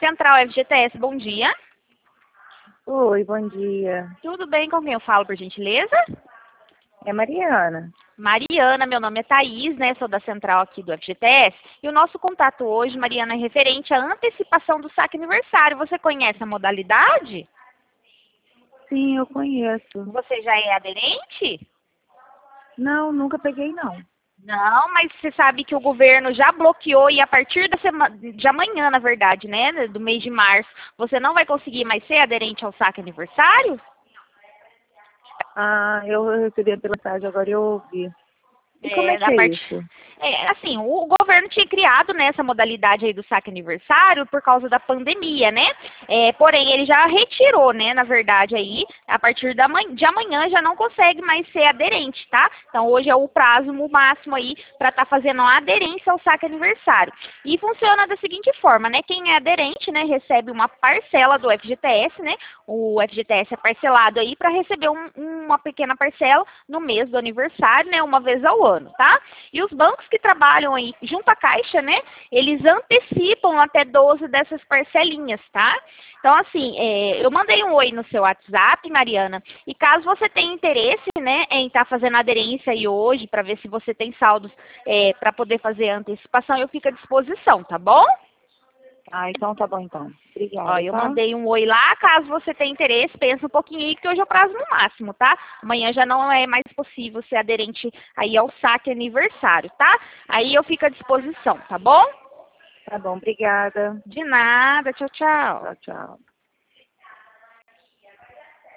Central FGTS, bom dia. Oi, bom dia. Tudo bem, com quem eu falo, por gentileza? É Mariana. Mariana, meu nome é Thaís, né? Sou da Central aqui do FGTS. E o nosso contato hoje, Mariana, é referente à antecipação do saque aniversário. Você conhece a modalidade? Sim, eu conheço. Você já é aderente? Não, nunca peguei, não. Não, mas você sabe que o governo já bloqueou e a partir da semana, de amanhã, na verdade, né, do mês de março, você não vai conseguir mais ser aderente ao saque aniversário? Ah, eu recebi a mensagem, agora eu ouvi. E como é que Da é parte... isso? assim, o governo tinha criado, né, essa modalidade aí do saque aniversário por causa da pandemia, né? Porém, ele já retirou, né, na verdade, aí, a partir de amanhã já não consegue mais ser aderente, tá? Então, hoje é o prazo o máximo aí para estar fazendo a aderência ao saque aniversário. E funciona da seguinte forma, né? Quem é aderente, né, recebe uma parcela do FGTS, né? O FGTS é parcelado aí para receber uma pequena parcela no mês do aniversário, né, uma vez ao ano, tá? E os bancos que trabalham aí junto à Caixa, né, eles antecipam até 12 dessas parcelinhas, tá? Então, assim, eu mandei um oi no seu WhatsApp, Mariana, e caso você tenha interesse, né, em estar fazendo aderência aí hoje, para ver se você tem saldos para poder fazer a antecipação, eu fico à disposição, tá bom? Ah, então tá bom, então. Ó, Obrigada, eu tá? mandei um oi lá, caso você tenha interesse, pensa um pouquinho aí, que hoje é o prazo no máximo, tá? Amanhã já não é mais possível ser aderente aí ao saque aniversário, tá? Aí eu fico à disposição, tá bom? Tá bom, obrigada. De nada, tchau, tchau. Tchau, tchau.